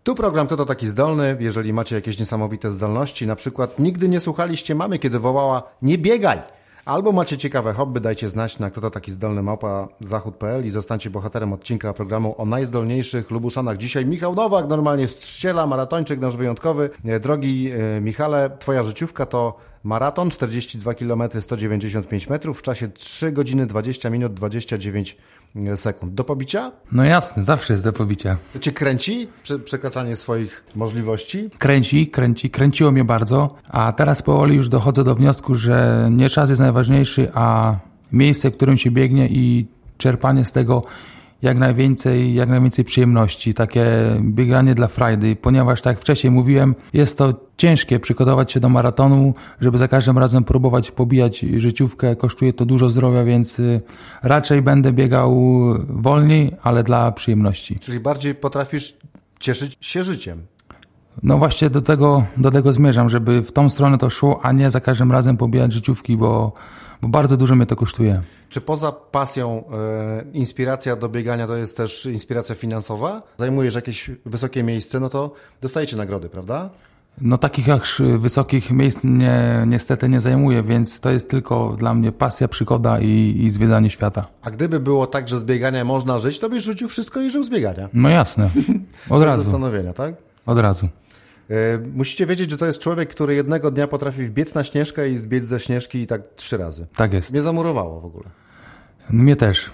Tu program To taki zdolny. Jeżeli macie jakieś niesamowite zdolności, na przykład nigdy nie słuchaliście mamy, kiedy wołała nie biegaj, albo macie ciekawe hobby, dajcie znać na Kto taki zdolny @zachód.pl i zostańcie bohaterem odcinka programu o najzdolniejszych Lubuszanach. Dzisiaj Michał Nowak, normalnie z Trzciela, maratończyk nasz wyjątkowy. Drogi Michale, twoja życiówka to maraton, 42 km 195 metrów w czasie 3 godziny 20 minut 29 sekund. Do pobicia? No jasne, zawsze jest do pobicia. To cię kręci? Przekraczanie swoich możliwości? Kręciło mnie bardzo, a teraz powoli już dochodzę do wniosku, że nie czas jest najważniejszy, a miejsce, w którym się biegnie i czerpanie z tego jak najwięcej przyjemności, takie bieganie dla frajdy, ponieważ tak jak wcześniej mówiłem, jest to ciężkie przygotować się do maratonu, żeby za każdym razem próbować pobijać życiówkę, kosztuje to dużo zdrowia, więc raczej będę biegał wolniej, ale dla przyjemności. Czyli bardziej potrafisz cieszyć się życiem. No właśnie do tego zmierzam, żeby w tą stronę to szło, a nie za każdym razem pobijać życiówki, bo bardzo dużo mnie to kosztuje. Czy poza pasją inspiracja do biegania to jest też inspiracja finansowa? Zajmujesz jakieś wysokie miejsce, no to dostajecie nagrody, prawda? No takich aż wysokich miejsc niestety nie zajmuję, więc to jest tylko dla mnie pasja, przygoda i zwiedzanie świata. A gdyby było tak, że z biegania można żyć, to byś rzucił wszystko i żył z biegania? No jasne, od razu. Bez zastanowienia, tak? Od razu. Musicie wiedzieć, że to jest człowiek, który jednego dnia potrafi wbiec na Śnieżkę i zbiec ze Śnieżki i tak 3 razy. Tak jest. Mnie zamurowało w ogóle. Mnie też.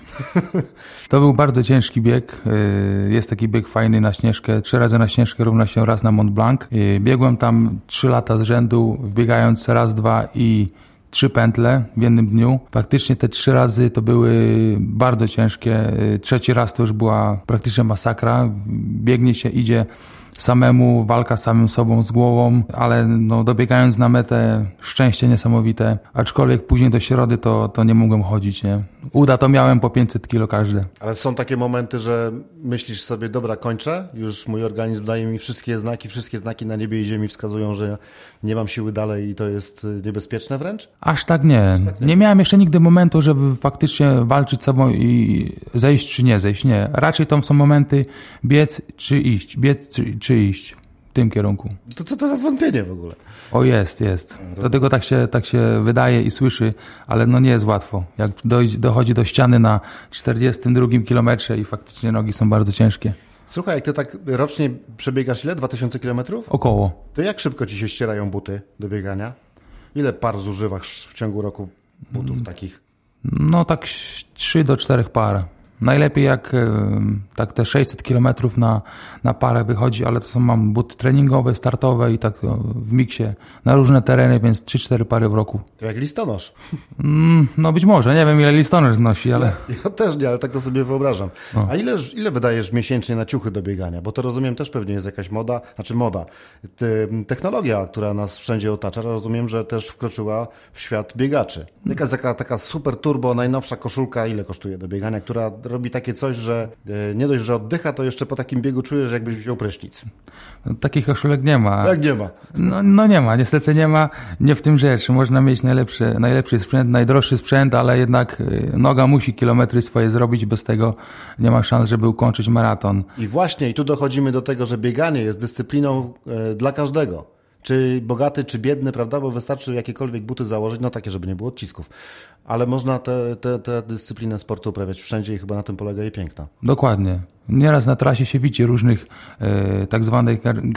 To był bardzo ciężki bieg. Jest taki bieg fajny na Śnieżkę. 3 razy na Śnieżkę równa się raz na Mont Blanc. Biegłem tam 3 lata z rzędu, wbiegając raz, 2 i 3 pętle w jednym dniu. Faktycznie te 3 razy to były bardzo ciężkie. 3. raz to już była praktycznie masakra. Biegnie się, idzie samemu, walka z samym sobą, z głową, ale no, dobiegając na metę, szczęście niesamowite, aczkolwiek później do środy to nie mogłem chodzić, nie? Uda to miałem po 500 kilo każde. Ale są takie momenty, że myślisz sobie, dobra, kończę, już mój organizm daje mi wszystkie znaki na niebie i ziemi wskazują, że nie mam siły dalej i to jest niebezpieczne wręcz? Aż tak nie. Nie miałem jeszcze nigdy momentu, żeby faktycznie walczyć z sobą i zejść czy nie zejść, nie. Raczej to są momenty biec czy iść, czy iść w tym kierunku. To co to za zwątpienie w ogóle? O jest. Dlatego tak się wydaje i słyszy, ale no nie jest łatwo. Jak dochodzi do ściany na 42 kilometrze i faktycznie nogi są bardzo ciężkie. Słuchaj, jak ty tak rocznie przebiegasz ile? 2000 kilometrów? Około. To jak szybko ci się ścierają buty do biegania? Ile par zużywasz w ciągu roku butów takich? No tak 3 do 4 par. Najlepiej jak tak te 600 kilometrów na parę wychodzi, ale to mam buty treningowe, startowe i tak w miksie na różne tereny, więc 3-4 pary w roku. To jak listonosz. No być może, nie wiem ile listonosz znosi, ale... Ja też nie, ale tak to sobie wyobrażam. No. A ile wydajesz miesięcznie na ciuchy do biegania? Bo to rozumiem też pewnie jest jakaś moda, technologia, która nas wszędzie otacza, rozumiem, że też wkroczyła w świat biegaczy. Jaka jest taka super turbo, najnowsza koszulka, ile kosztuje do biegania, która robi takie coś, że nie dość, że oddycha, to jeszcze po takim biegu czujesz, że jakbyś wziął prysznic. No, takich koszulek nie ma. Jak nie ma? No nie ma, niestety nie ma. Nie w tym rzecz. Można mieć najlepszy sprzęt, najdroższy sprzęt, ale jednak noga musi kilometry swoje zrobić, bez tego nie ma szans, żeby ukończyć maraton. I właśnie, i tu dochodzimy do tego, że bieganie jest dyscypliną dla każdego. Czy bogaty, czy biedny, prawda? Bo wystarczy jakiekolwiek buty założyć, no takie, żeby nie było odcisków. Ale można tę dyscyplinę sportu uprawiać wszędzie i chyba na tym polega jej piękna. Dokładnie. Nieraz na trasie się widzi różnych tak zwanych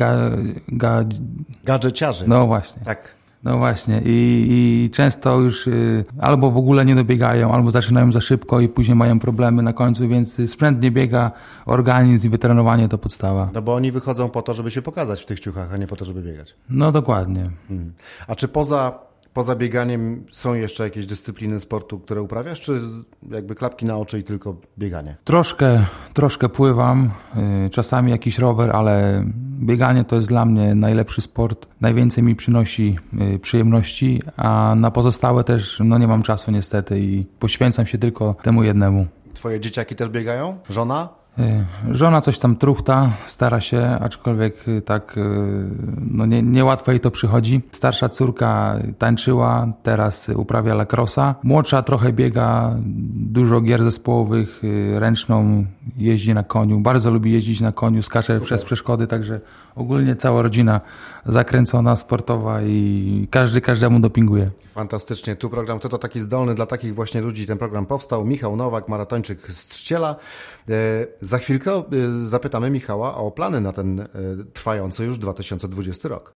gadżeciarzy. No właśnie. Tak. No właśnie i często już albo w ogóle nie dobiegają, albo zaczynają za szybko i później mają problemy na końcu, więc sprzęt nie biega, organizm i wytrenowanie to podstawa. No bo oni wychodzą po to, żeby się pokazać w tych ciuchach, a nie po to, żeby biegać. No dokładnie. A czy poza bieganiem są jeszcze jakieś dyscypliny sportu, które uprawiasz, czy jakby klapki na oczy i tylko bieganie? Troszkę pływam, czasami jakiś rower, ale bieganie to jest dla mnie najlepszy sport. Najwięcej mi przynosi przyjemności, a na pozostałe też nie mam czasu niestety i poświęcam się tylko temu jednemu. Twoje dzieciaki też biegają? Żona? Żona coś tam truchta, stara się, aczkolwiek tak no niełatwo jej to przychodzi. Starsza córka tańczyła, teraz uprawia lacrossa. Młodsza trochę biega, dużo gier zespołowych, ręczną, jeździ na koniu. Bardzo lubi jeździć na koniu, skacze przez przeszkody, także ogólnie cała rodzina zakręcona, sportowa i każdy każdemu dopinguje. Fantastycznie. Tu program Kto to taki zdolny? Dla takich właśnie ludzi ten program powstał. Michał Nowak, maratończyk z Trzciela. Za chwilkę zapytamy Michała o plany na ten trwający już 2020 rok.